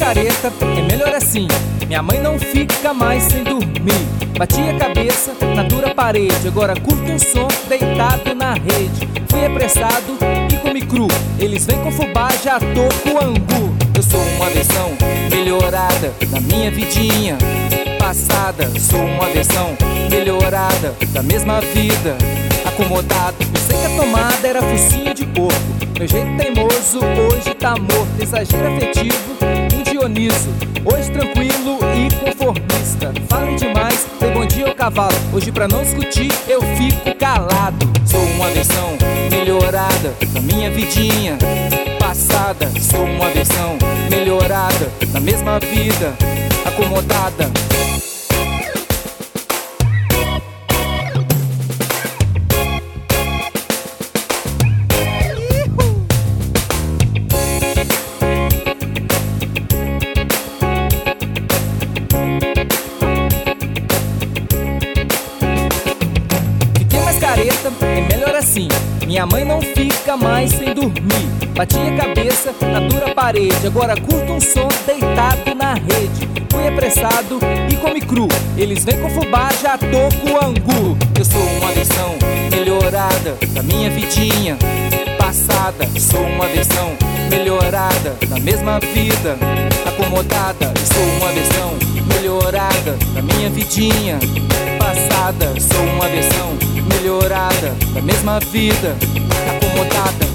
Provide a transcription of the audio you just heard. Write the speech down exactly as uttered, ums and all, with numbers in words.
careta, é melhor assim. Minha mãe não fica mais sem dormir. Bati a cabeça na dura parede, agora curto um som deitado na rede. Fui apressado e comi cru, eles vêm com fubá, já tô com angu. Eu sou uma versão melhorada da minha vidinha passada. Sou uma versão melhorada da mesma vida acomodado. Eu sei que a tomada era focinho de porco, meu jeito teimoso hoje tá morto. Exagero afetivo, um Dioniso, hoje tranquilo e conformista. Falem demais, dei bom dia ao cavalo. Hoje pra não discutir eu fico calado. Sou uma versão melhorada da minha vidinha passada. Sou uma versão melhorada da mesma vida acomodada. É melhor assim, minha mãe não fica mais sem dormir. Bati a cabeça na dura parede, agora curto um som deitado na rede. Fui apressado e comi cru, eles vêm com fubá, já tô com angu. Eu sou uma versão melhorada da minha vidinha passada. Sou uma versão melhorada da mesma vida acomodada. Eu sou uma versão melhorada da minha vidinha passada. Sou uma versão melhorada da mesma vida acomodada.